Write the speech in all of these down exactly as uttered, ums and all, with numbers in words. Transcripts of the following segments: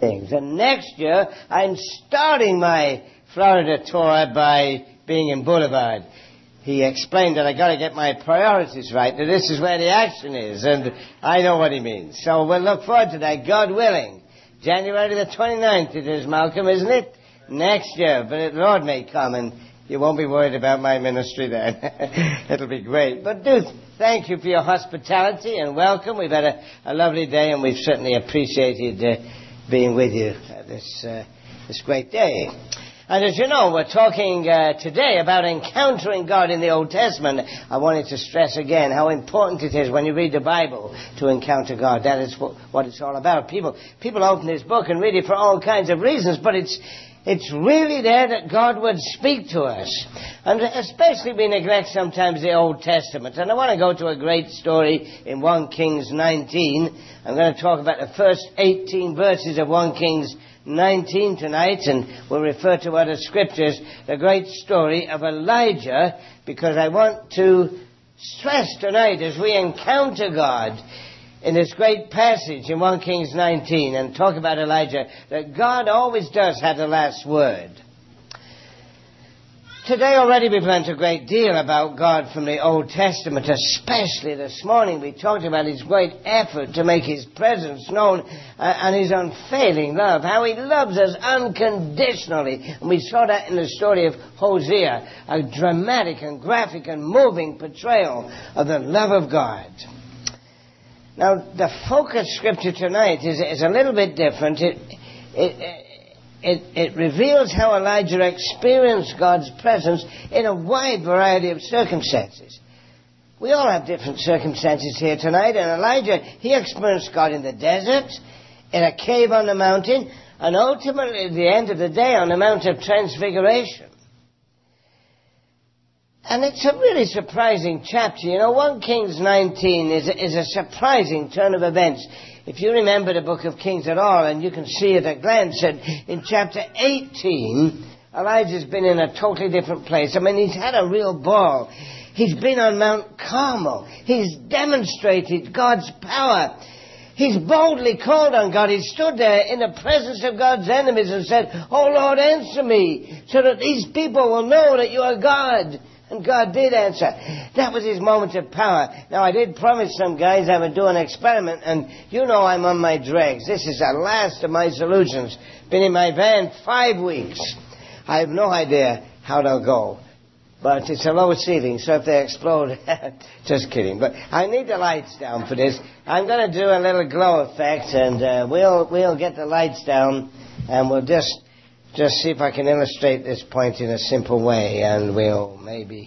things. And next year, I'm starting my Florida tour by being in Boulevard. He explained that I got to get my priorities right, that this is where the action is, and I know what he means. So we'll look forward to that, God willing. January the twenty-ninth it is, Malcolm, isn't it? Next year, but the Lord may come, and you won't be worried about my ministry then. It'll be great. But do thank you for your hospitality and welcome. We've had a, a lovely day, and we've certainly appreciated uh, being with you uh, this, uh, this great day. And as you know, we're talking uh, today about encountering God in the Old Testament. I wanted to stress again how important it is when you read the Bible to encounter God. That is what, what it's all about. People, people open this book and read it for all kinds of reasons, but it's It's really there that God would speak to us. And especially we neglect sometimes the Old Testament. And I want to go to a great story in First Kings nineteen. I'm going to talk about the first eighteen verses of First Kings nineteen tonight, and we'll refer to other scriptures, the great story of Elijah, because I want to stress tonight as we encounter God in this great passage in First Kings nineteen and talk about Elijah, that God always does have the last word. Today already we've learned a great deal about God from the Old Testament, especially this morning we talked about his great effort to make his presence known uh, and his unfailing love, how he loves us unconditionally. And we saw that in the story of Hosea, a dramatic and graphic and moving portrayal of the love of God. Now, the focus scripture tonight is, is a little bit different. It, it, it, it reveals how Elijah experienced God's presence in a wide variety of circumstances. We all have different circumstances here tonight, and Elijah, he experienced God in the desert, in a cave on the mountain, and ultimately at the end of the day on the Mount of Transfiguration. And it's a really surprising chapter. You know, First Kings nineteen is a, is a surprising turn of events. If you remember the book of Kings at all, and you can see at a glance that in chapter eighteen, Elijah's been in a totally different place. I mean, he's had a real ball. He's been on Mount Carmel. He's demonstrated God's power. He's boldly called on God. He stood there in the presence of God's enemies and said, "Oh Lord, answer me, so that these people will know that you are God." And God did answer. That was his moment of power. Now, I did promise some guys I would do an experiment, and you know I'm on my dregs. This is the last of my solutions. Been in my van five weeks. I have no idea how they'll go. But it's a low ceiling, so if they explode, just kidding. But I need the lights down for this. I'm going to do a little glow effect, and uh, we'll we'll get the lights down, and we'll just... Just see if I can illustrate this point in a simple way, and we'll maybe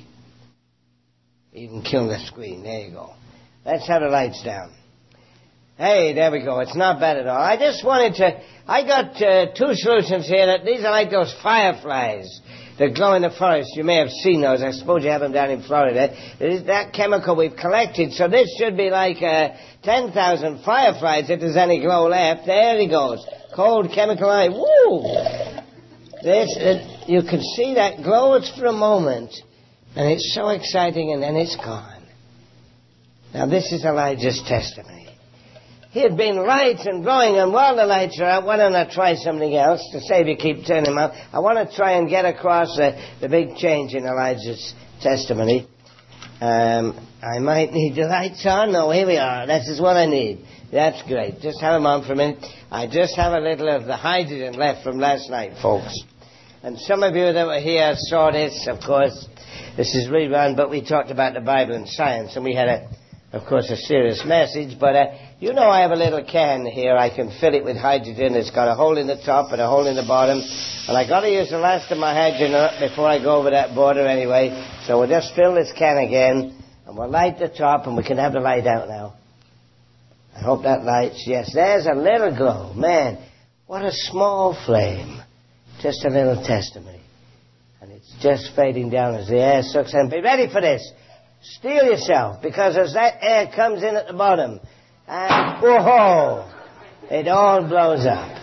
even kill the screen. There you go. Let's have the lights down. Hey, there we go. It's not bad at all. I just wanted to... I got uh, two solutions here. That these are like those fireflies that glow in the forest. You may have seen those. I suppose you have them down in Florida. It is that chemical we've collected. So this should be like uh, ten thousand fireflies if there's any glow left. There he goes. Cold chemical eye. Woo! This, it, you can see that glow. It's for a moment, and it's so exciting, and then it's gone. Now, this is Elijah's testimony. He had been light and glowing, and while the lights are out, why don't I try something else to save you keep turning them out? I want to try and get across the, the big change in Elijah's testimony. Um, I might need the lights on. No, here we are. This is what I need. That's great. Just have them on for a minute. I just have a little of the hydrogen left from last night, folks. And some of you that were here saw this, of course. This is rerun, but we talked about the Bible and science, and we had, a, of course, a serious message. But uh, you know I have a little can here. I can fill it with hydrogen. It's got a hole in the top and a hole in the bottom. And I got to use the last of my hydrogen up before I go over that border anyway. So we'll just fill this can again, and we'll light the top, and we can have the light out now. I hope that lights. Yes, there's a little glow. Man, what a small flame. Just a little testimony. And it's just fading down as the air sucks in. Be ready for this. Steel yourself, because as that air comes in at the bottom, and whoa, it all blows up.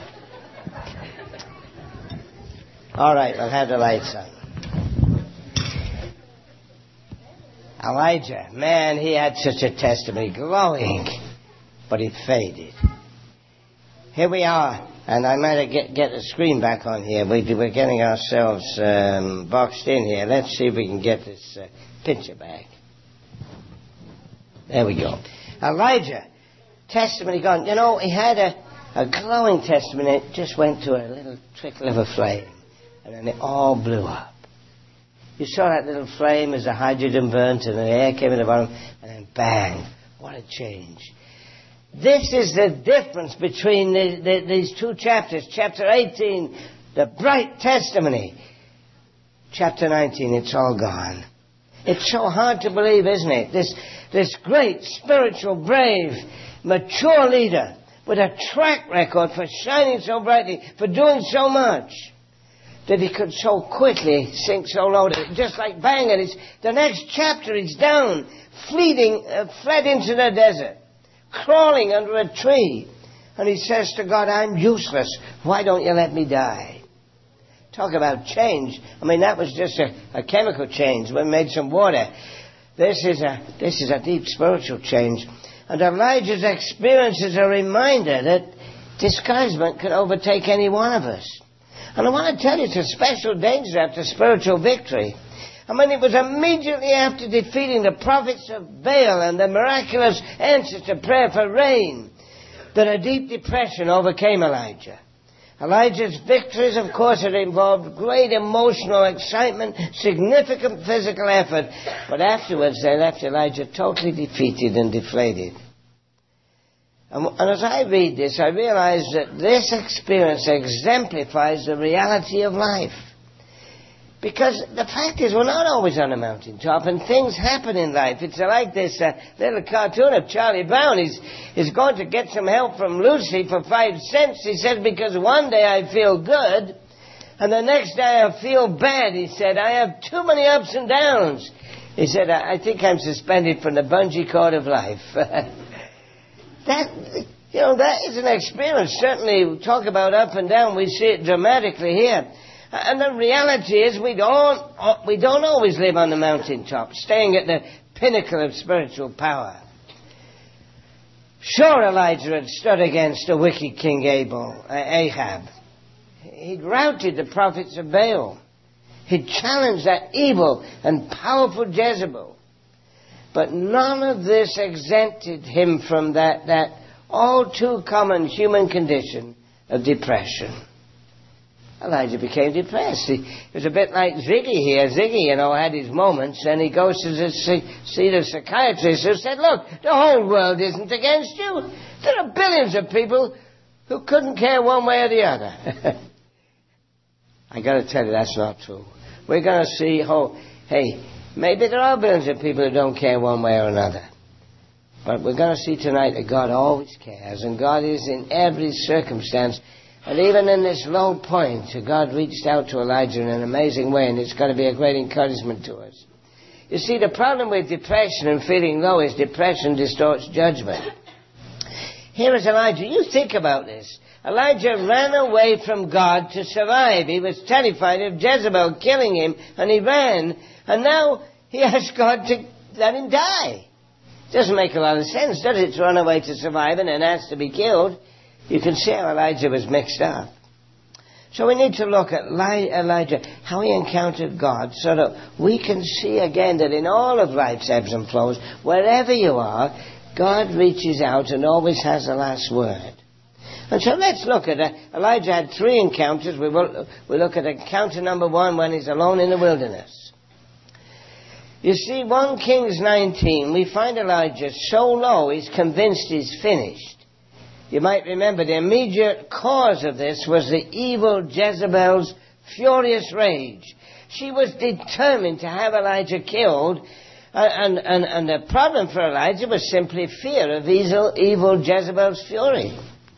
All right, we'll have the lights on. Elijah, man, he had such a testimony, glowing, but it faded. Here we are, and I might get, get the screen back on here. We, we're getting ourselves um, boxed in here. Let's see if we can get this uh, picture back. There we go. Elijah, testimony gone. You know, he had a, a glowing testimony. It just went to a little trickle of a flame, and then it all blew up. You saw that little flame as the hydrogen burnt, and the air came in the bottom, and then bang. What a change. This is the difference between the, the, these two chapters. Chapter eighteen, the bright testimony. Chapter nineteen, it's all gone. It's so hard to believe, isn't it? This, this great, spiritual, brave, mature leader with a track record for shining so brightly, for doing so much, that he could so quickly sink so low. Just like bang, and it's, the next chapter he's down, fleeting, uh, fled into the desert, crawling under a tree. And he says to God, I'm useless. Why don't you let me die? Talk about change. I mean, that was just a, a chemical change. We made some water. This is a this is a deep spiritual change. And Elijah's experience is a reminder that discouragement can overtake any one of us. And I want to tell you, it's a special danger after spiritual victory. I mean, it was immediately after defeating the prophets of Baal and the miraculous answers to prayer for rain that a deep depression overcame Elijah. Elijah's victories, of course, had involved great emotional excitement, significant physical effort, but afterwards they left Elijah totally defeated and deflated. And, and as I read this, I realize that this experience exemplifies the reality of life. Because the fact is, we're not always on a mountaintop, and things happen in life. It's like this uh, little cartoon of Charlie Brown. He's, he's going to get some help from Lucy for five cents. He said, because one day I feel good, and the next day I feel bad. He said, I have too many ups and downs. He said, I, I think I'm suspended from the bungee cord of life. That, you know, that is an experience. Certainly, we talk about up and down. We see it dramatically here. And the reality is we don't, we don't always live on the mountaintop, staying at the pinnacle of spiritual power. Sure, Elijah had stood against a wicked king Abel, uh, Ahab. He'd routed the prophets of Baal. He'd challenged that evil and powerful Jezebel. But none of this exempted him from that, that all too common human condition of depression. Elijah became depressed. He, it was a bit like Ziggy here. Ziggy, you know, had his moments, and he goes to the, see, see the psychiatrist who said, look, the whole world isn't against you. There are billions of people who couldn't care one way or the other. I got to tell you, that's not true. We're going to see, oh, hey, maybe there are billions of people who don't care one way or another. But we're going to see tonight that God always cares, and God is in every circumstance. And even in this low point, God reached out to Elijah in an amazing way, and it's going to be a great encouragement to us. You see, the problem with depression and feeling low is depression distorts judgment. Here is Elijah. You think about this. Elijah ran away from God to survive. He was terrified of Jezebel killing him, and he ran. And now he asked God to let him die. Doesn't make a lot of sense, does it, to run away to survive and then ask to be killed? You can see how Elijah was mixed up. So we need to look at Elijah, how he encountered God, so that we can see again that in all of life's ebbs and flows, wherever you are, God reaches out and always has the last word. And so let's look at it. Elijah had three encounters. We will we look at encounter number one when he's alone in the wilderness. You see, First Kings nineteen, we find Elijah so low he's convinced he's finished. You might remember the immediate cause of this was the evil Jezebel's furious rage. She was determined to have Elijah killed, and, and, and the problem for Elijah was simply fear of evil, evil Jezebel's fury.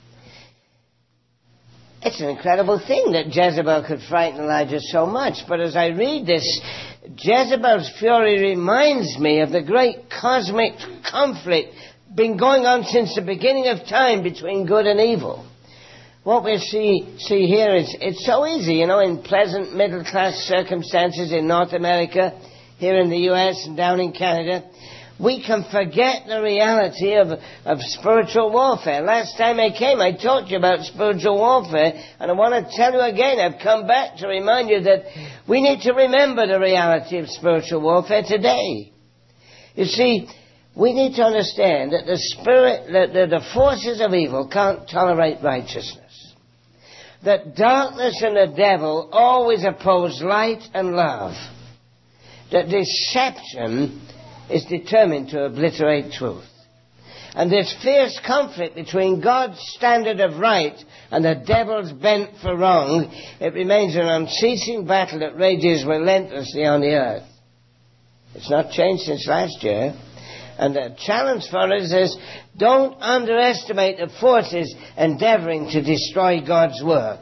It's an incredible thing that Jezebel could frighten Elijah so much, but as I read this, Jezebel's fury reminds me of the great cosmic conflict been going on since the beginning of time between good and evil. What we see see here is it's so easy, you know, in pleasant middle-class circumstances in North America, here in the U S and down in Canada, we can forget the reality of, of spiritual warfare. Last time I came, I taught you about spiritual warfare, and I want to tell you again, I've come back to remind you that we need to remember the reality of spiritual warfare today. You see, we need to understand that the spirit, that the, the forces of evil can't tolerate righteousness. That darkness and the devil always oppose light and love. That deception is determined to obliterate truth. And this fierce conflict between God's standard of right and the devil's bent for wrong, it remains an unceasing battle that rages relentlessly on the earth. It's not changed since last year. And the challenge for us is, don't underestimate the forces endeavoring to destroy God's work.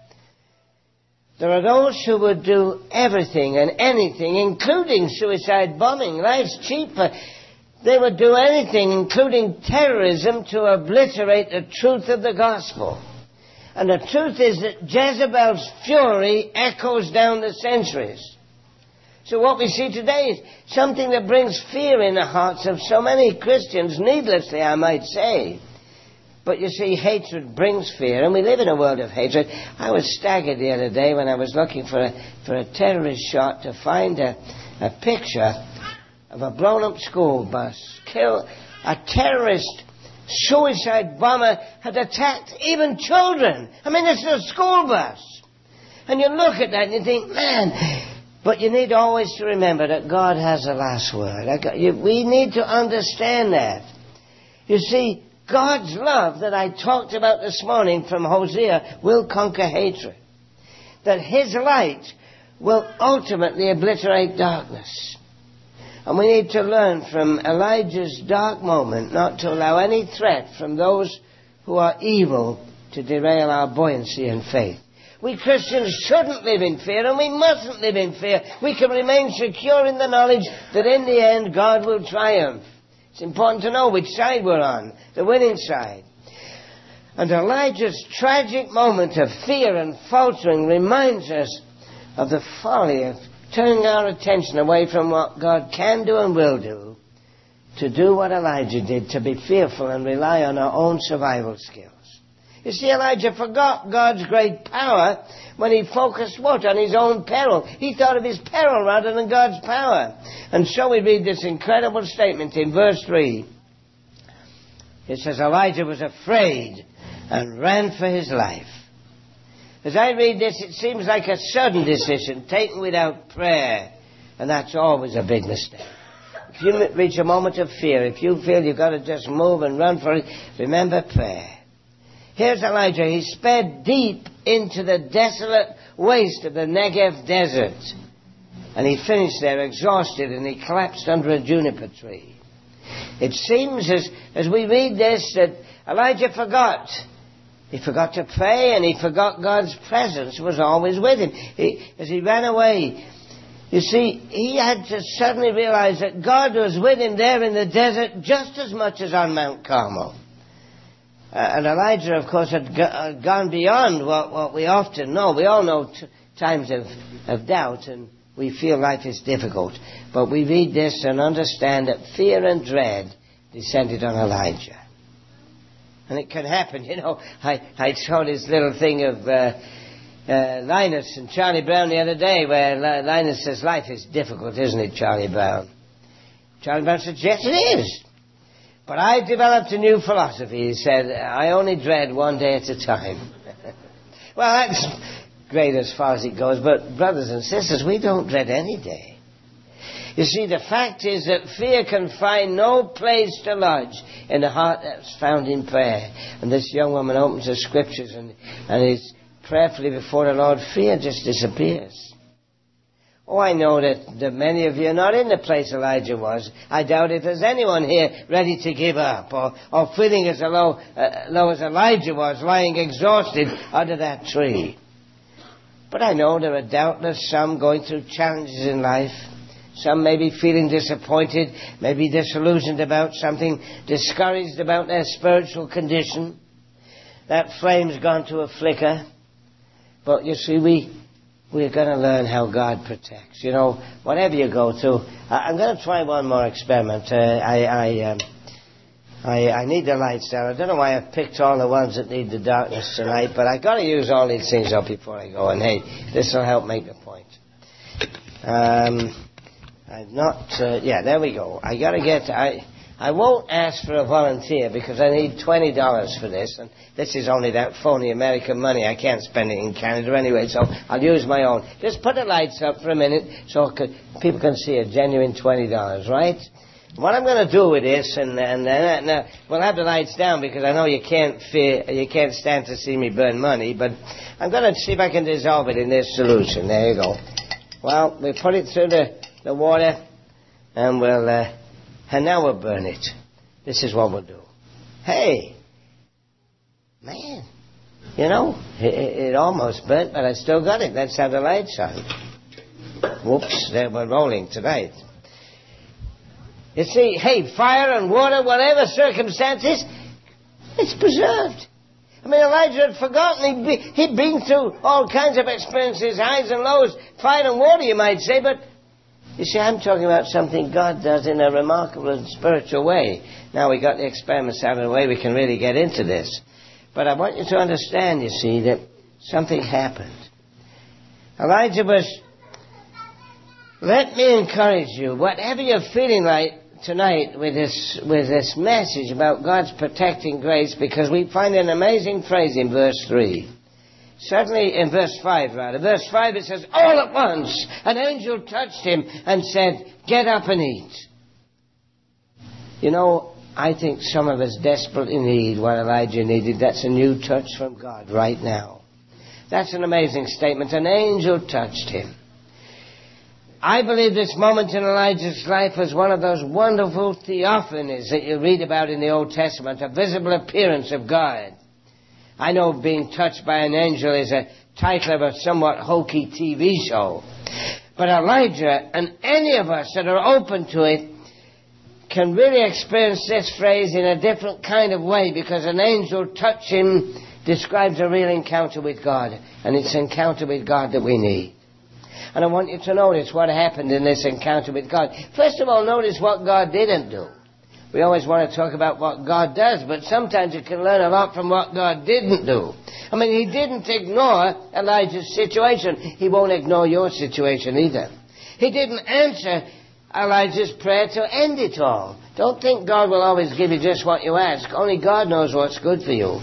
There are those who would do everything and anything, including suicide bombing. Life's cheaper. They would do anything, including terrorism, to obliterate the truth of the gospel. And the truth is that Jezebel's fury echoes down the centuries. So what we see today is something that brings fear in the hearts of so many Christians, needlessly, I might say. But you see, hatred brings fear, and we live in a world of hatred. I was staggered the other day when I was looking for a, for a terrorist shot to find a, a picture of a blown-up school bus. Kill, a terrorist suicide bomber had attacked even children. I mean, it's a school bus. And you look at that and you think, man... But you need always to remember that God has the last word. We need to understand that. You see, God's love that I talked about this morning from Hosea will conquer hatred. That His light will ultimately obliterate darkness. And we need to learn from Elijah's dark moment not to allow any threat from those who are evil to derail our buoyancy and faith. We Christians shouldn't live in fear, and we mustn't live in fear. We can remain secure in the knowledge that in the end God will triumph. It's important to know which side we're on, the winning side. And Elijah's tragic moment of fear and faltering reminds us of the folly of turning our attention away from what God can do and will do, to do what Elijah did, to be fearful and rely on our own survival skills. You see, Elijah forgot God's great power when he focused what? On his own peril. He thought of his peril rather than God's power. And so we read this incredible statement in verse three. It says, Elijah was afraid and ran for his life. As I read this, it seems like a sudden decision taken without prayer. And that's always a big mistake. If you reach a moment of fear, if you feel you've got to just move and run for it, remember prayer. Here's Elijah. He sped deep into the desolate waste of the Negev desert. And he finished there exhausted, and he collapsed under a juniper tree. It seems as, as we read this that Elijah forgot. He forgot to pray, and he forgot God's presence was always with him. He, as he ran away, you see, he had to suddenly realize that God was with him there in the desert just as much as on Mount Carmel. Uh, and Elijah, of course, had go- uh, gone beyond what, what we often know. We all know t- times of, of doubt, and we feel life is difficult. But we read this and understand that fear and dread descended on Elijah. And it can happen, you know. I, I saw this little thing of uh, uh, Linus and Charlie Brown the other day, where Linus says, life is difficult, isn't it, Charlie Brown? Charlie Brown said, yes, it is. But I developed a new philosophy. He said, I only dread one day at a time. Well, that's great as far as it goes, but brothers and sisters, we don't dread any day. You see, the fact is that fear can find no place to lodge in the heart that's found in prayer. And this young woman opens the scriptures and, and is prayerfully before the Lord. Fear just disappears. Oh, I know that, that many of you are not in the place Elijah was. I doubt if there's anyone here ready to give up or, or feeling as low, uh, low as Elijah was, lying exhausted under that tree. But I know there are doubtless some going through challenges in life. Some may be feeling disappointed, maybe disillusioned about something, discouraged about their spiritual condition. That flame's gone to a flicker. But you see, we... we're going to learn how God protects. You know, whatever you go through. I, I'm going to try one more experiment. Uh, I, I, um, I, I need the lights down. I don't know why I picked all the ones that need the darkness tonight, but I got to use all these things up before I go. And hey, this will help make the point. Um, I'm not. Uh, yeah, there we go. I got to get. I. I won't ask for a volunteer because I need twenty dollars for this, and this is only that phony American money. I can't spend it in Canada anyway, so I'll use my own. Just put the lights up for a minute so could, people can see a genuine twenty dollars, right? What I'm going to do with this, and, and, and uh, we'll have the lights down because I know you can't fear, you can't stand to see me burn money, but I'm going to see if I can dissolve it in this solution. There you go. Well, we put it through the, the water, and we'll... Uh, And now we'll burn it. This is what we'll do. Hey, man, you know, it, it almost burnt, but I still got it. That's how the lights are. Whoops, they were rolling tonight. You see, hey, fire and water, whatever circumstances, it's preserved. I mean, Elijah had forgotten. He'd, be, he'd been through all kinds of experiences, highs and lows, fire and water, you might say, but you see, I'm talking about something God does in a remarkable and spiritual way. Now we got the experiments out of the way, we can really get into this. But I want you to understand, you see, that something happened. Elijah was... Let me encourage you, whatever you're feeling like tonight with this, with this message about God's protecting grace, because we find an amazing phrase in verse three. Certainly in verse five, rather. Verse five, it says, all at once an angel touched him and said, get up and eat. You know, I think some of us desperately need what Elijah needed. That's a new touch from God right now. That's an amazing statement. An angel touched him. I believe this moment in Elijah's life was one of those wonderful theophanies that you read about in the Old Testament, a visible appearance of God. I know being touched by an angel is a title of a somewhat hokey T V show. But Elijah, and any of us that are open to it, can really experience this phrase in a different kind of way, because an angel touching describes a real encounter with God. And it's an encounter with God that we need. And I want you to notice what happened in this encounter with God. First of all, notice what God didn't do. We always want to talk about what God does, but sometimes you can learn a lot from what God didn't do. I mean, he didn't ignore Elijah's situation. He won't ignore your situation either. He didn't answer Elijah's prayer to end it all. Don't think God will always give you just what you ask. Only God knows what's good for you.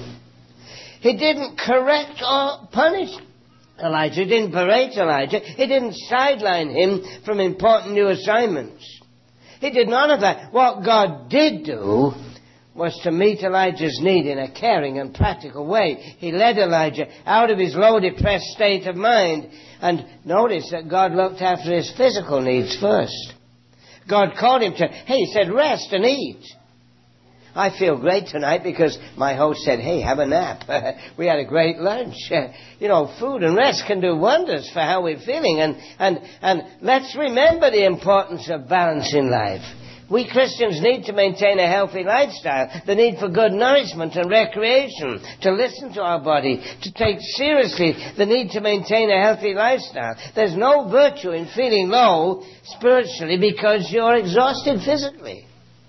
He didn't correct or punish Elijah. He didn't berate Elijah. He didn't sideline him from important new assignments. He did none of that. What God did do was to meet Elijah's need in a caring and practical way. He led Elijah out of his low, depressed state of mind. And notice that God looked after his physical needs first. God called him to, hey, he said, rest and eat. I feel great tonight because my host said, hey, have a nap. We had a great lunch. You know, food and rest can do wonders for how we're feeling. And, and, and let's remember the importance of balance in life. We Christians need to maintain a healthy lifestyle, the need for good nourishment and recreation, to listen to our body, to take seriously the need to maintain a healthy lifestyle. There's no virtue in feeling low spiritually because you're exhausted physically.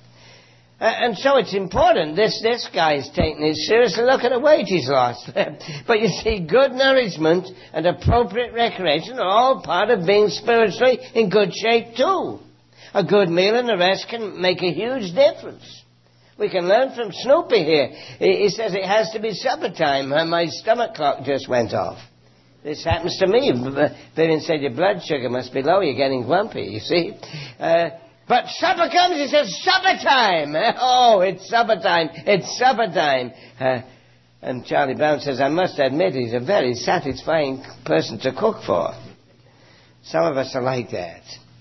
Uh, and so it's important. This this guy's taking it seriously. Look at the weight he's lost. But you see, good nourishment and appropriate recreation are all part of being spiritually in good shape too. A good meal and the rest can make a huge difference. We can learn from Snoopy here. He, he says it has to be supper time. And my stomach clock just went off. This happens to me. Vivian said your blood sugar must be low. You're getting grumpy, you see. Uh, But supper comes, he says, supper time. Oh, it's supper time. It's supper time. Uh, and Charlie Brown says, I must admit he's a very satisfying person to cook for. Some of us are like that.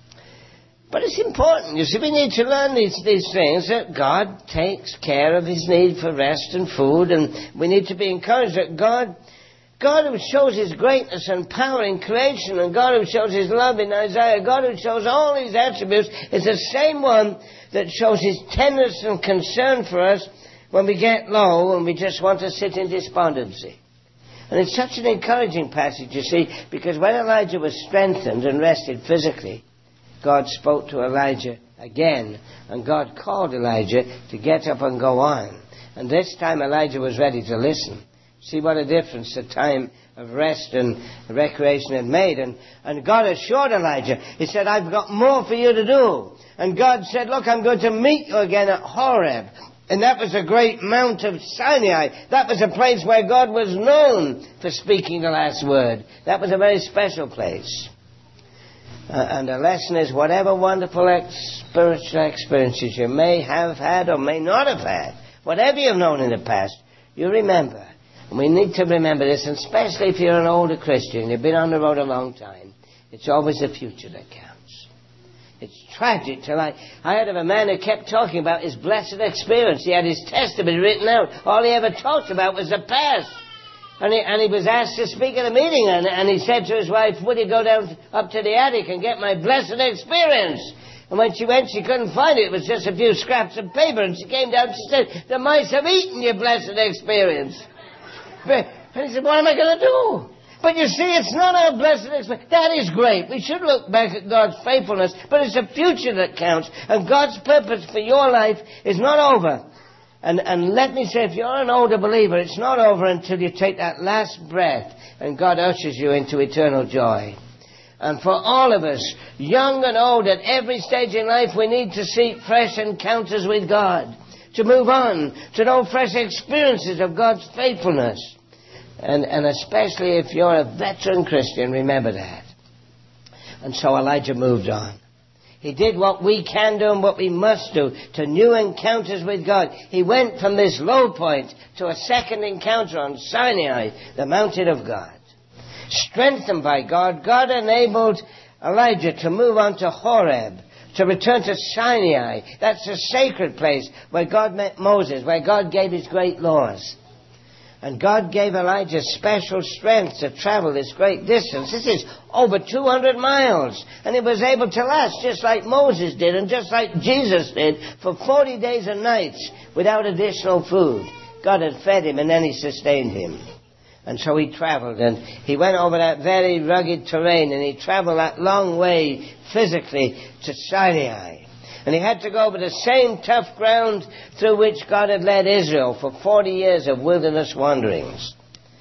But it's important. You see, we need to learn these, these things, that God takes care of his need for rest and food, and we need to be encouraged that God... God who shows his greatness and power in creation, and God who shows his love in Isaiah, God who shows all his attributes, is the same one that shows his tenderness and concern for us when we get low and we just want to sit in despondency. And it's such an encouraging passage, you see, because when Elijah was strengthened and rested physically, God spoke to Elijah again, and God called Elijah to get up and go on. And this time Elijah was ready to listen. See what a difference the time of rest and recreation had made. And, and God assured Elijah, he said, I've got more for you to do. And God said, look, I'm going to meet you again at Horeb. And that was a great mount of Sinai. That was a place where God was known for speaking the last word. That was a very special place. Uh, and the lesson is, whatever wonderful ex- spiritual experiences you may have had or may not have had, whatever you've known in the past, you remember. And we need to remember this, and especially if you're an older Christian, you've been on the road a long time, it's always the future that counts. It's tragic to like. I heard of a man who kept talking about his blessed experience. He had his testimony written out. All he ever talked about was the past. And he, and he was asked to speak at a meeting, and, and he said to his wife, would you go down up to the attic and get my blessed experience? And when she went, she couldn't find it. It was just a few scraps of paper. And she came down and she said, the mice have eaten your blessed experience. And he said, what am I going to do? But you see, it's not our blessed experience. That is great. We should look back at God's faithfulness. But it's the future that counts. And God's purpose for your life is not over. And, and let me say, if you're an older believer, it's not over until you take that last breath and God ushers you into eternal joy. And for all of us, young and old, at every stage in life, we need to seek fresh encounters with God, to move on, to know fresh experiences of God's faithfulness. And, and especially if you're a veteran Christian, remember that. And so Elijah moved on. He did what we can do and what we must do, to new encounters with God. He went from this low point to a second encounter on Sinai, the mountain of God. Strengthened by God, God enabled Elijah to move on to Horeb, to return to Sinai. That's a sacred place where God met Moses, where God gave his great laws. And God gave Elijah special strength to travel this great distance. This is over two hundred miles. And he was able to last just like Moses did and just like Jesus did for forty days and nights without additional food. God had fed him and then he sustained him. And so he traveled, and he went over that very rugged terrain, and he traveled that long way physically to Sinai. And he had to go over the same tough ground through which God had led Israel for forty years of wilderness wanderings.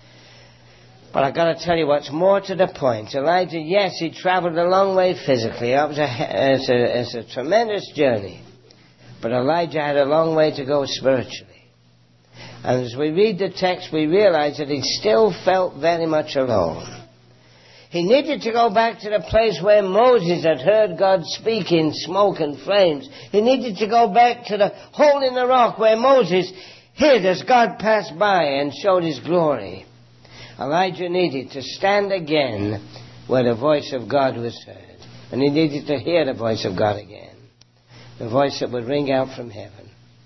But I've got to tell you what's more to the point. Elijah, yes, he traveled a long way physically. It was a, it's a, it's a tremendous journey. But Elijah had a long way to go spiritually. And as we read the text, we realize that he still felt very much alone. He needed to go back to the place where Moses had heard God speak in smoke and flames. He needed to go back to the hole in the rock where Moses hid as God passed by and showed his glory. Elijah needed to stand again where the voice of God was heard. And he needed to hear the voice of God again. The voice that would ring out from heaven.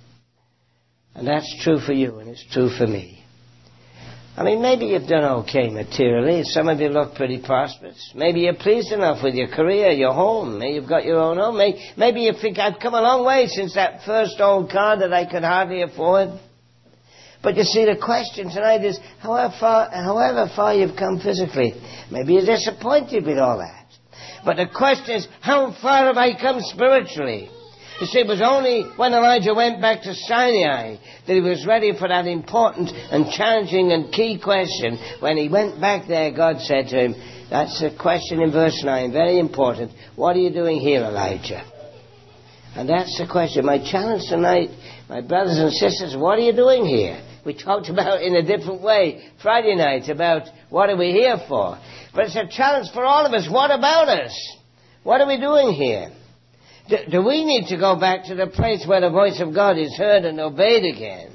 And that's true for you, and it's true for me. I mean, maybe you've done okay materially. Some of you look pretty prosperous. Maybe you're pleased enough with your career, your home. Maybe you've got your own home. Maybe, maybe you think, I've come a long way since that first old car that I could hardly afford. But you see, the question tonight is, however far, however far you've come physically, maybe you're disappointed with all that. But the question is, how far have I come spiritually? You see, it was only when Elijah went back to Sinai that he was ready for that important and challenging and key question. When he went back there, God said to him, that's the question in verse nine, very important. What are you doing here, Elijah? And that's the question. My challenge tonight, my brothers and sisters, what are you doing here? We talked about in a different way Friday night about what are we here for. But it's a challenge for all of us. What about us? What are we doing here? Do, do we need to go back to the place where the voice of God is heard and obeyed again?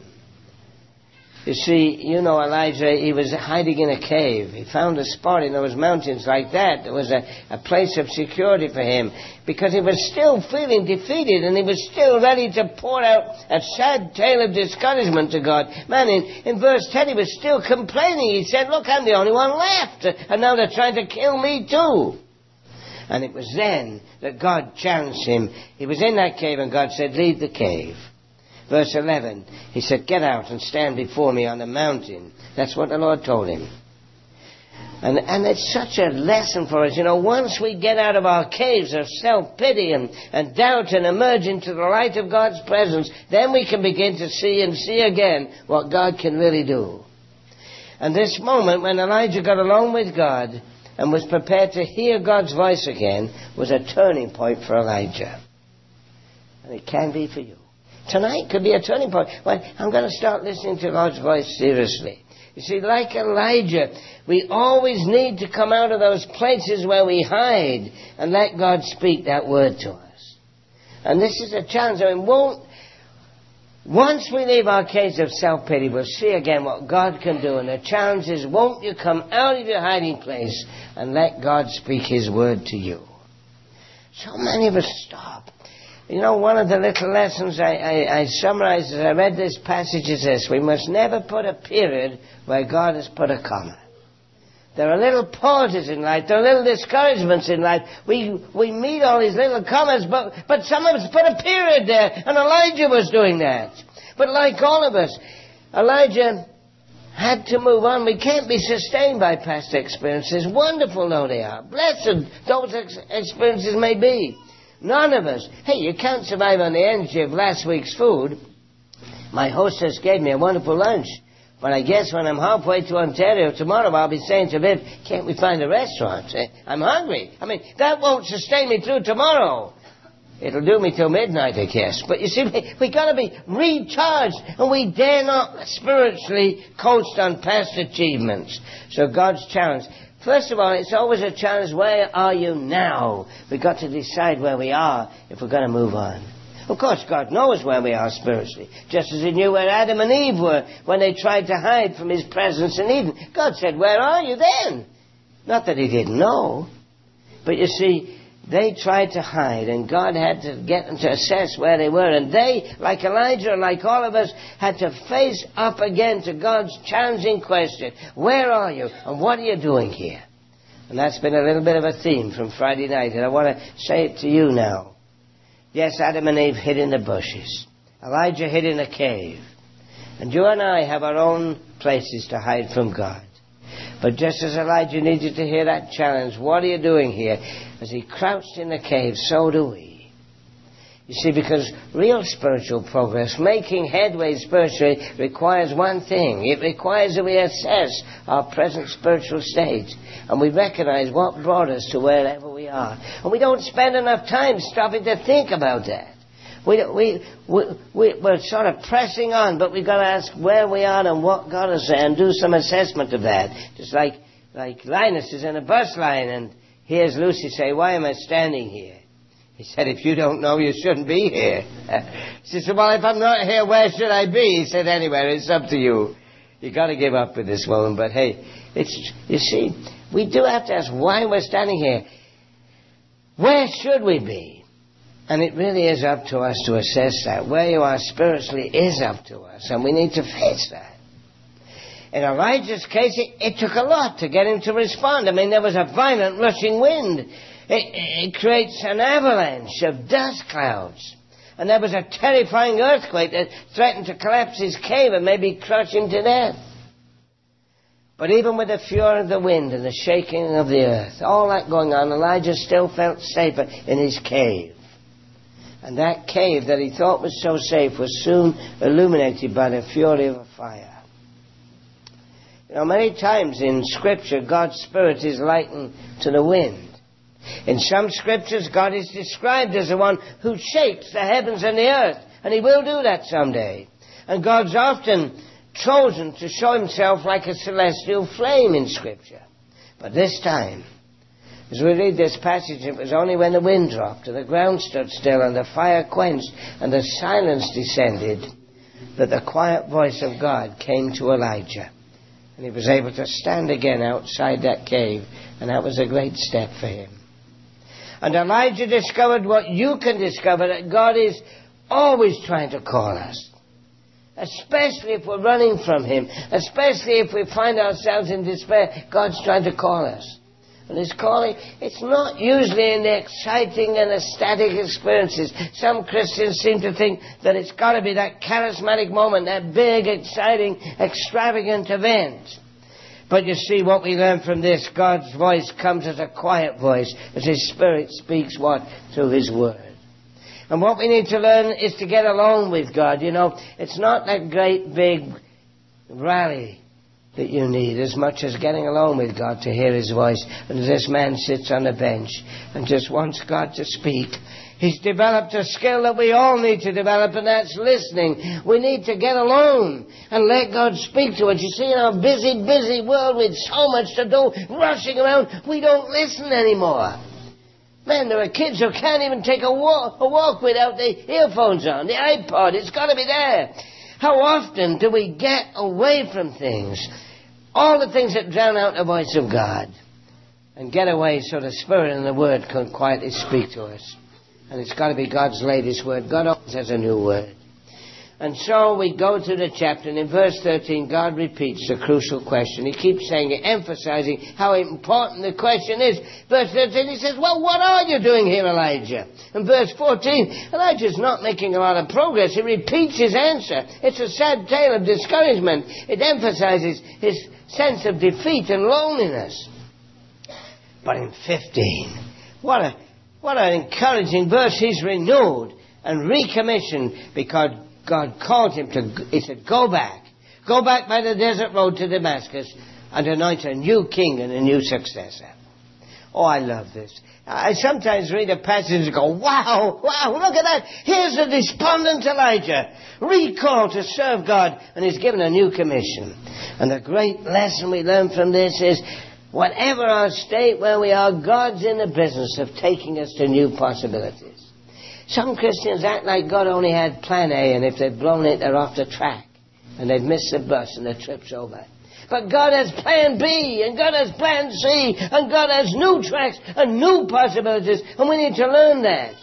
You see, you know Elijah, he was hiding in a cave. He found a spot in those mountains like that. There was a, a place of security for him because he was still feeling defeated and he was still ready to pour out a sad tale of discouragement to God. Man, in, in verse ten, he was still complaining. He said, look, I'm the only one left, and now they're trying to kill me too. And it was then that God challenged him. He was in that cave and God said, leave the cave. Verse eleven, he said, get out and stand before me on the mountain. That's what the Lord told him. And, and it's such a lesson for us. You know, once we get out of our caves of self-pity and, and doubt and emerge into the light of God's presence, then we can begin to see and see again what God can really do. And this moment when Elijah got alone with God and was prepared to hear God's voice again was a turning point for Elijah. And it can be for you. Tonight could be a turning point. Well, I'm going to start listening to God's voice seriously. You see, like Elijah, we always need to come out of those places where we hide and let God speak that word to us. And this is a challenge. I mean, won't, once we leave our cage of self-pity, we'll see again what God can do. And the challenge is, won't you come out of your hiding place and let God speak His word to you? So many of us stop. You know, one of the little lessons I, I, I summarized as I read this passage is this: we must never put a period where God has put a comma. There are little pauses in life. There are little discouragements in life. We we meet all these little commas, but, but some of us put a period there, and Elijah was doing that. But like all of us, Elijah had to move on. We can't be sustained by past experiences, wonderful though they are. Blessed those ex- experiences may be. None of us. Hey, you can't survive on the energy of last week's food. My hostess gave me a wonderful lunch. But I guess when I'm halfway to Ontario tomorrow, I'll be saying to Viv, can't we find a restaurant? I'm hungry. I mean, that won't sustain me through tomorrow. It'll do me till midnight, I guess. But you see, we, we got to be recharged. And we dare not spiritually coast on past achievements. So God's challenge. First of all, it's always a challenge, where are you now? We've got to decide where we are if we're going to move on. Of course, God knows where we are spiritually, just as He knew where Adam and Eve were when they tried to hide from His presence in Eden. God said, where are you then? Not that He didn't know. But you see, they tried to hide, and God had to get them to assess where they were. And they, like Elijah, like all of us, had to face up again to God's challenging question. Where are you? And what are you doing here? And that's been a little bit of a theme from Friday night, and I want to say it to you now. Yes, Adam and Eve hid in the bushes. Elijah hid in a cave. And you and I have our own places to hide from God. But just as Elijah needed to hear that challenge, what are you doing here? As he crouched in the cave, so do we. You see, because real spiritual progress, making headway spiritually, requires one thing. It requires that we assess our present spiritual state. And we recognize what brought us to wherever we are. And we don't spend enough time stopping to think about that. We, we, we, we, we're sort of pressing on, but we've got to ask where we are and what got us there and do some assessment of that. Just like, like Linus is in a bus line and hears Lucy say, why am I standing here? He said, if you don't know, you shouldn't be here. She said, well, if I'm not here, where should I be? He said, anywhere, it's up to you. You've got to give up with this woman, but hey, it's, you see, we do have to ask why we're standing here. Where should we be? And it really is up to us to assess that. Where you are spiritually is up to us, and we need to face that. In Elijah's case, it, it took a lot to get him to respond. I mean, there was a violent rushing wind. It, it creates an avalanche of dust clouds. And there was a terrifying earthquake that threatened to collapse his cave and maybe crush him to death. But even with the fury of the wind and the shaking of the earth, all that going on, Elijah still felt safer in his cave. And that cave that he thought was so safe was soon illuminated by the fury of a fire. You know, many times in Scripture, God's Spirit is likened to the wind. In some Scriptures, God is described as the one who shakes the heavens and the earth. And He will do that someday. And God's often chosen to show Himself like a celestial flame in Scripture. But this time, as we read this passage, it was only when the wind dropped and the ground stood still and the fire quenched and the silence descended that the quiet voice of God came to Elijah. And he was able to stand again outside that cave, and that was a great step for him. And Elijah discovered what you can discover, that God is always trying to call us. Especially if we're running from Him. Especially if we find ourselves in despair. God's trying to call us. And His calling, it's not usually in the exciting and ecstatic experiences. Some Christians seem to think that it's got to be that charismatic moment, that big, exciting, extravagant event. But you see, what we learn from this, God's voice comes as a quiet voice, as His Spirit speaks what? Through His Word. And what we need to learn is to get along with God. You know, it's not that great big rally that you need as much as getting along with God to hear His voice. And as this man sits on the bench and just wants God to speak, he's developed a skill that we all need to develop, and that's listening. We need to get alone and let God speak to us. You see, in our busy, busy world with so much to do, rushing around, we don't listen anymore. Man, there are kids who can't even take a walk, a walk without the earphones on, the iPod. It's got to be there. How often do we get away from things, all the things that drown out the voice of God, and get away so the Spirit and the Word can quietly speak to us? And it's got to be God's latest word. God always has a new word. And so we go to the chapter, and in verse thirteen, God repeats the crucial question. He keeps saying it, emphasizing how important the question is. Verse thirteen, he says, well, what are you doing here, Elijah? And verse fourteen, Elijah's not making a lot of progress. He repeats his answer. It's a sad tale of discouragement. It emphasizes his sense of defeat and loneliness. But in fifteen, what a, what an encouraging verse. He's renewed and recommissioned because God called him to, he said, go back. Go back by the desert road to Damascus and anoint a new king and a new successor. Oh, I love this. I sometimes read a passage and go, wow, wow, look at that. Here's the despondent Elijah, recalled to serve God, and he's given a new commission. And the great lesson we learn from this is, whatever our state where we are, God's in the business of taking us to new possibilities. Some Christians act like God only had plan A, and if they've blown it, they're off the track. And they've missed the bus, and the trip's over. But God has plan B, and God has plan C, and God has new tracks and new possibilities, and we need to learn that.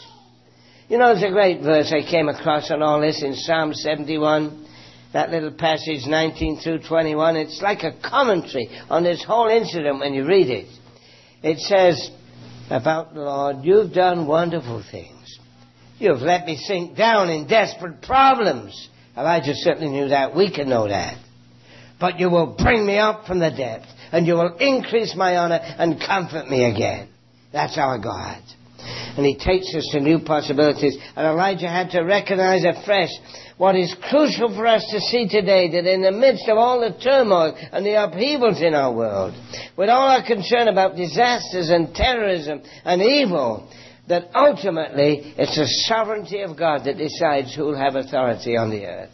You know, there's a great verse I came across on all this in Psalm seventy-one. That little passage, nineteen through twenty-one. It's like a commentary on this whole incident when you read it. It says about the Lord, you've done wonderful things. You've let me sink down in desperate problems. Elijah certainly knew that. We can know that. But you will bring me up from the depth, and you will increase my honor and comfort me again. That's our God. And He takes us to new possibilities. And Elijah had to recognize afresh what is crucial for us to see today, that in the midst of all the turmoil and the upheavals in our world, with all our concern about disasters and terrorism and evil, that ultimately it's the sovereignty of God that decides who will have authority on the earth.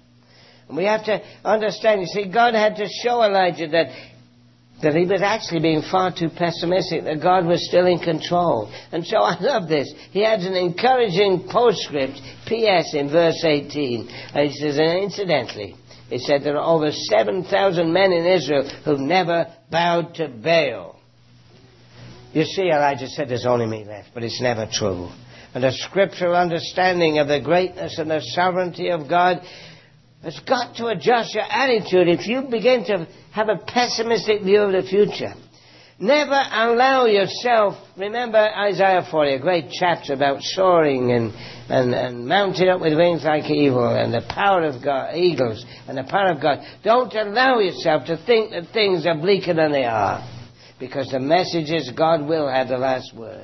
And we have to understand, you see, God had to show Elijah that, that he was actually being far too pessimistic, that God was still in control. And so I love this. He adds an encouraging postscript, P S, in verse eighteen. And he says, and incidentally, he said there are over seven thousand men in Israel who've never bowed to Baal. You see, Elijah said there's only me left, but it's never true. And a scriptural understanding of the greatness and the sovereignty of God has got to adjust your attitude if you begin to have a pessimistic view of the future. Never allow yourself, remember Isaiah forty, a great chapter about soaring and, and, and mounting up with wings like eagle and the power of God, eagles and the power of God. Don't allow yourself to think that things are bleaker than they are. Because the message is God will have the last word.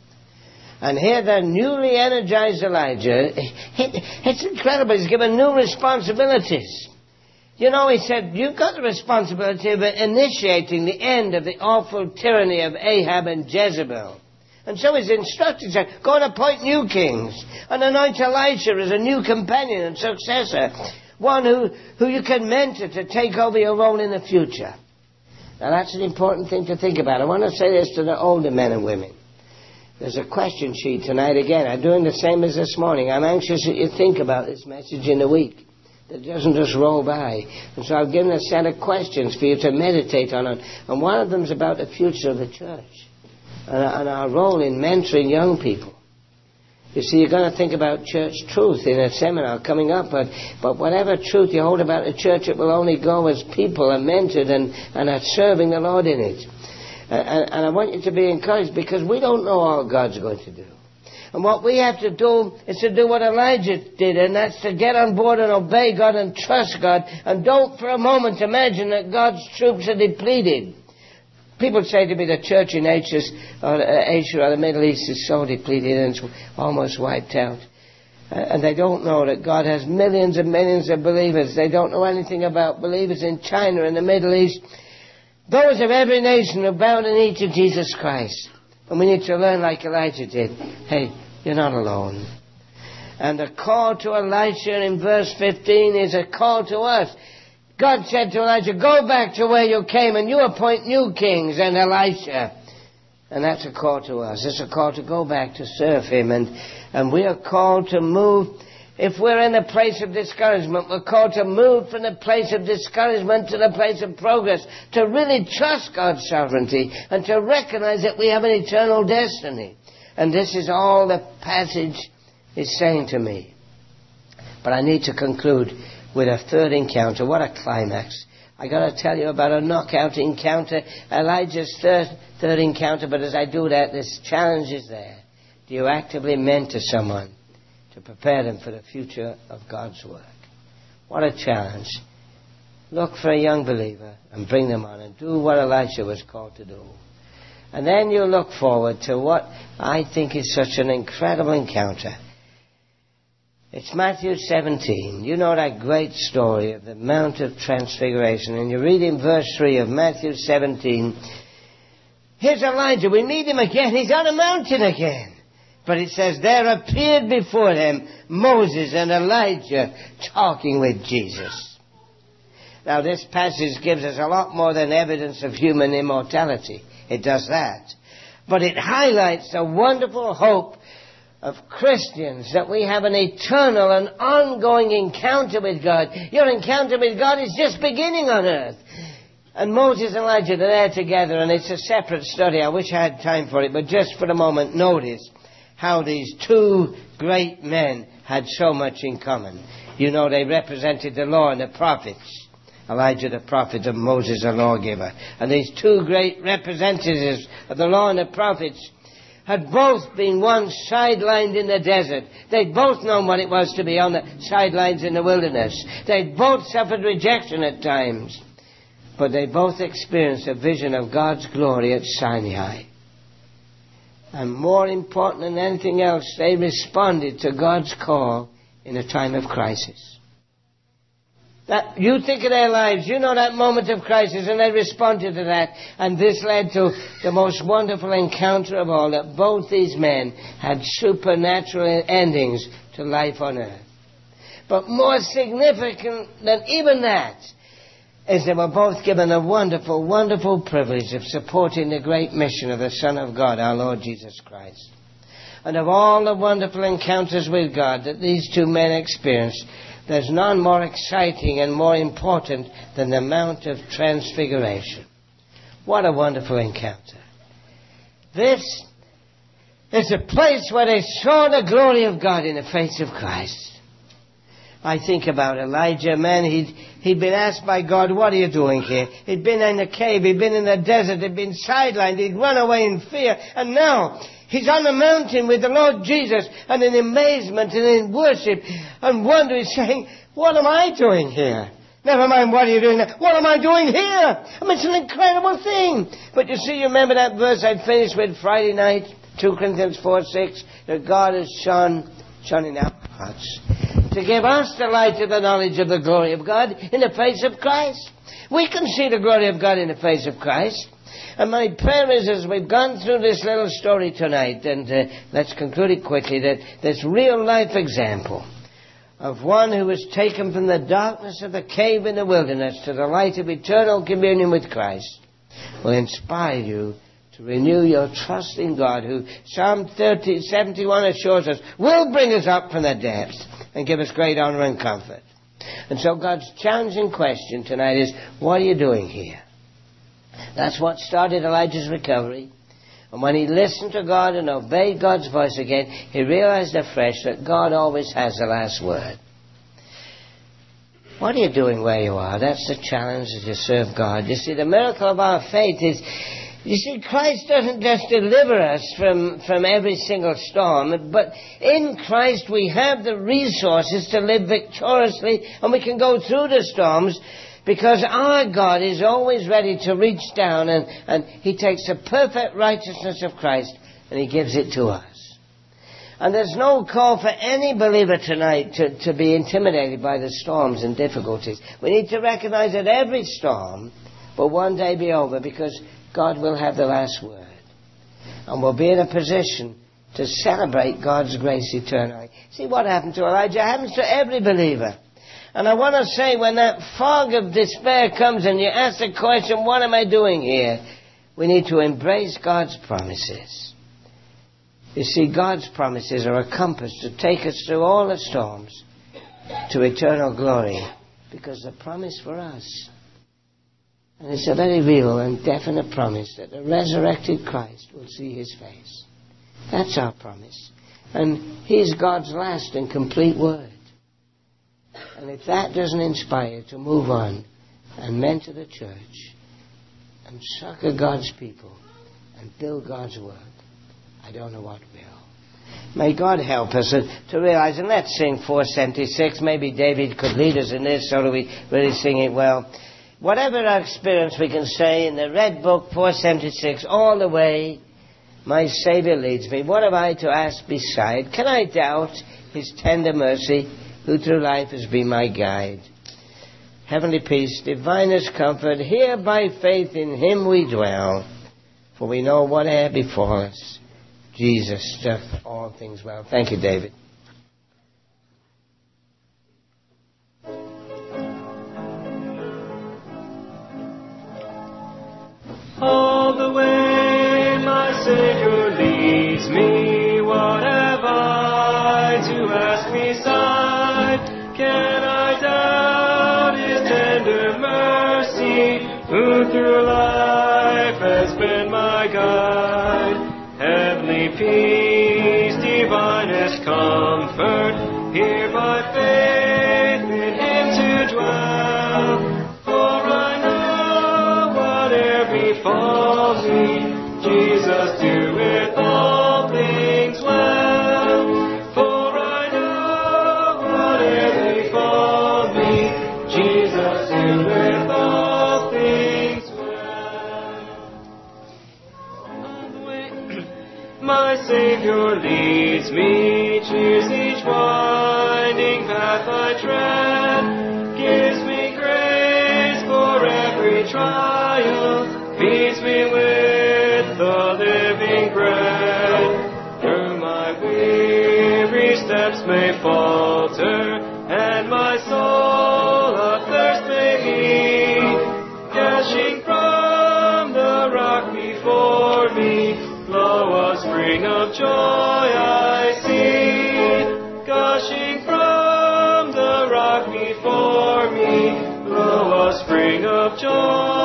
And here the newly energized Elijah, it's incredible, he's given new responsibilities. You know, he said, you've got the responsibility of initiating the end of the awful tyranny of Ahab and Jezebel. And so he's instructed, said, go and appoint new kings, and anoint Elisha as a new companion and successor, one who, who you can mentor to take over your role in the future. Now that's an important thing to think about. I want to say this to the older men and women. There's a question sheet tonight again. I'm doing the same as this morning. I'm anxious that you think about this message in a week. That doesn't just roll by. And so I've given a set of questions for you to meditate on. And one of them is about the future of the church. And our role in mentoring young people. You see, you're going to think about church truth in a seminar coming up, but, but whatever truth you hold about the church, it will only go as people are mentored and, and are serving the Lord in it. And, and I want you to be encouraged, because we don't know all God's going to do. And what we have to do is to do what Elijah did, and that's to get on board and obey God and trust God. And don't for a moment imagine that God's troops are depleted. People say to me the church in Asia or, uh, Asia or the Middle East is so depleted and it's almost wiped out. Uh, and they don't know that God has millions and millions of believers. They don't know anything about believers in China and the Middle East. Those of every nation who bow the knee to Jesus Christ. And we need to learn like Elijah did. Hey, you're not alone. And the call to Elisha in verse fifteen is a call to us. God said to Elijah, go back to where you came and you appoint new kings and Elisha. And that's a call to us. It's a call to go back to serve him. And, and we are called to move. If we're in a place of discouragement, we're called to move from the place of discouragement to the place of progress. To really trust God's sovereignty and to recognize that we have an eternal destiny. And this is all the passage is saying to me. But I need to conclude with a third encounter. What a climax. I got to tell you about a knockout encounter, Elijah's third, third encounter, but as I do that, this challenge is there. Do you actively mentor someone to prepare them for the future of God's work? What a challenge. Look for a young believer and bring them on and do what Elisha was called to do. And then you look forward to what I think is such an incredible encounter. It's Matthew seventeen. You know that great story of the Mount of Transfiguration. And you read in verse three of Matthew seventeen. Here's Elijah. We meet him again. He's on a mountain again. But it says, there appeared before them Moses and Elijah talking with Jesus. Now this passage gives us a lot more than evidence of human immortality. It does that. But it highlights the wonderful hope of Christians, that we have an eternal and ongoing encounter with God. Your encounter with God is just beginning on earth. And Moses and Elijah are there together, and it's a separate study. I wish I had time for it, but just for a moment, notice how these two great men had so much in common. You know, they represented the law and the prophets. Elijah the prophet and Moses the lawgiver. And these two great representatives of the law and the prophets had both been once sidelined in the desert. They'd both known what it was to be on the sidelines in the wilderness. They'd both suffered rejection at times. But they both experienced a vision of God's glory at Sinai. And more important than anything else, they responded to God's call in a time of crisis. That, you think of their lives, you know that moment of crisis, and they responded to that. And this led to the most wonderful encounter of all, that both these men had supernatural endings to life on earth. But more significant than even that is they were both given a wonderful, wonderful privilege of supporting the great mission of the Son of God, our Lord Jesus Christ. And of all the wonderful encounters with God that these two men experienced, there's none more exciting and more important than the Mount of Transfiguration. What a wonderful encounter. This is a place where they saw the glory of God in the face of Christ. I think about Elijah, man, he'd, he'd been asked by God, what are you doing here? He'd been in the cave, he'd been in the desert, he'd been sidelined, he'd run away in fear, and now he's on the mountain with the Lord Jesus, and in amazement and in worship and wonder, he's saying, what am I doing here? Never mind what are you doing there. What am I doing here? I mean, it's an incredible thing. But you see, you remember that verse I finished with Friday night, two Corinthians four six, that God has shone, shone in our hearts to give us the light of the knowledge of the glory of God in the face of Christ. We can see the glory of God in the face of Christ. And my prayer is, as we've gone through this little story tonight, and uh, let's conclude it quickly, that this real life example of one who was taken from the darkness of the cave in the wilderness to the light of eternal communion with Christ will inspire you to renew your trust in God, who Psalm thirty, seventy-one assures us will bring us up from the depths and give us great honor and comfort. And so God's challenging question tonight is, what are you doing here? That's what started Elijah's recovery. And when he listened to God and obeyed God's voice again, he realized afresh that God always has the last word. What are you doing where you are? That's the challenge as you serve God. You see, the miracle of our faith is, You see, Christ doesn't just deliver us from, from every single storm, but in Christ we have the resources to live victoriously, and we can go through the storms because our God is always ready to reach down and, and He takes the perfect righteousness of Christ and He gives it to us. And there's no call for any believer tonight to, to be intimidated by the storms and difficulties. We need to recognize that every storm will one day be over because God will have the last word. And we'll be in a position to celebrate God's grace eternally. See what happened to Elijah? It happens to every believer. And I want to say, when that fog of despair comes and you ask the question, what am I doing here? We need to embrace God's promises. You see, God's promises are a compass to take us through all the storms to eternal glory, because the promise for us, and it's a very real and definite promise, that the resurrected Christ will see His face. That's our promise. And He's God's last and complete word. And if that doesn't inspire you to move on and mentor the church and succor God's people and build God's work, I don't know what will. May God help us to realize, and let's sing four seventy-six. Maybe David could lead us in this so that we really sing it well. Whatever our experience, we can say in the Red Book, four seventy-six, all the way my Savior leads me. What have I to ask beside? Can I doubt His tender mercy, who through life has been my guide? Heavenly peace, divinest comfort, here by faith in Him we dwell, for we know whate'er befall us, Jesus doth all things well. Thank you, David. All the way my Savior leads me, what have I to ask beside? Can I doubt His tender mercy, who through life has been my guide? Heavenly peace, divinest comfort, here by faith in Him to dwell. For I know whate'er befall me, Jesus doeth all things well. For I know whate'er befall me, Jesus doeth all things well. On the way my Savior leads me, cheers each winding path I tread, gives me grace for every trial, feeds me with the living bread. Through my weary steps may falter, and my soul athirst may be, gushing from the rock before me, flow a spring of joy I see. Gushing from the rock before me, flow a spring of joy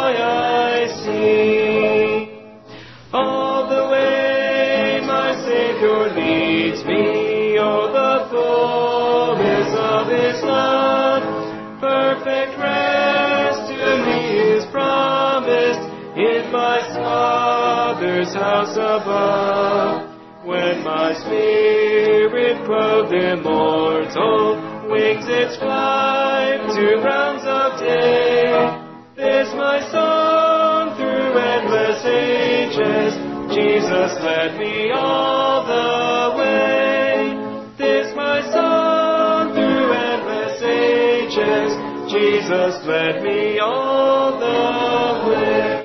I see. All the way my Savior leads me, oh, the fullness of His love, perfect rest to me is promised in my Father's house above. When my spirit clothed immortal wings its flight to realms of day, this my song through endless ages, Jesus led me all the way. This my song through endless ages, Jesus led me all the way.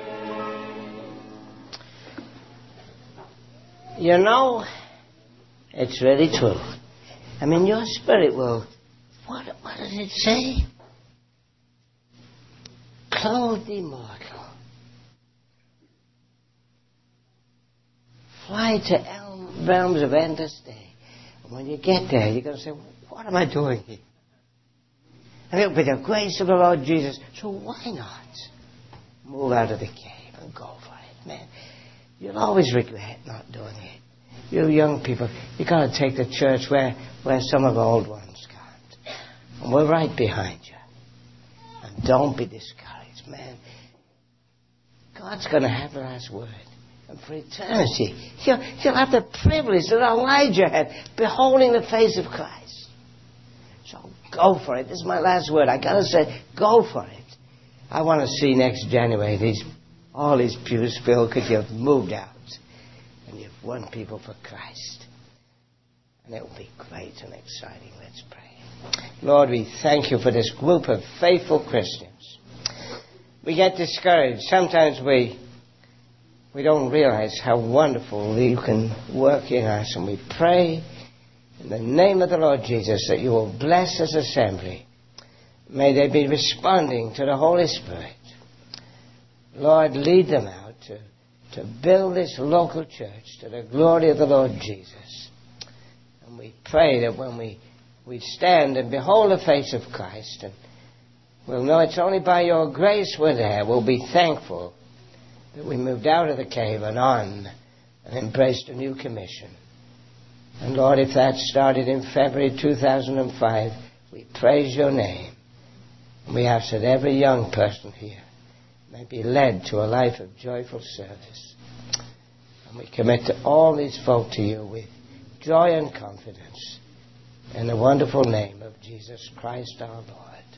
You know, it's really true. I mean, your spirit will, what, what does it say? Clothed immortal. Fly to el- realms of endless day. And when you get there, you're going to say, what am I doing here? And it'll be the grace of the Lord Jesus. So why not move out of the cave and go for it, man? You'll always regret not doing it. You young people, you've got to take the church where, where some of the old ones can't. And we're right behind you. And don't be discouraged, man. God's going to have the last word. And for eternity, he'll, he'll have the privilege that Elijah had, beholding the face of Christ. So go for it. This is my last word. I got to say, go for it. I want to see next January these all these pews filled because you've moved out and you've won people for Christ. And it will be great and exciting. Let's pray. Lord, we thank you for this group of faithful Christians. We get discouraged. Sometimes we we don't realize how wonderful you can work in us. And we pray in the name of the Lord Jesus that you will bless this assembly. May they be responding to the Holy Spirit. Lord, lead them out to, to build this local church to the glory of the Lord Jesus. And we pray that when we, we stand and behold the face of Christ, and we'll know it's only by your grace we're there, we'll be thankful that we moved out of the cave and on and embraced a new commission. And Lord, if that started in February two thousand five, we praise your name. We ask that every young person here may be led to a life of joyful service. And we commit to all these folk to you with joy and confidence in the wonderful name of Jesus Christ our Lord.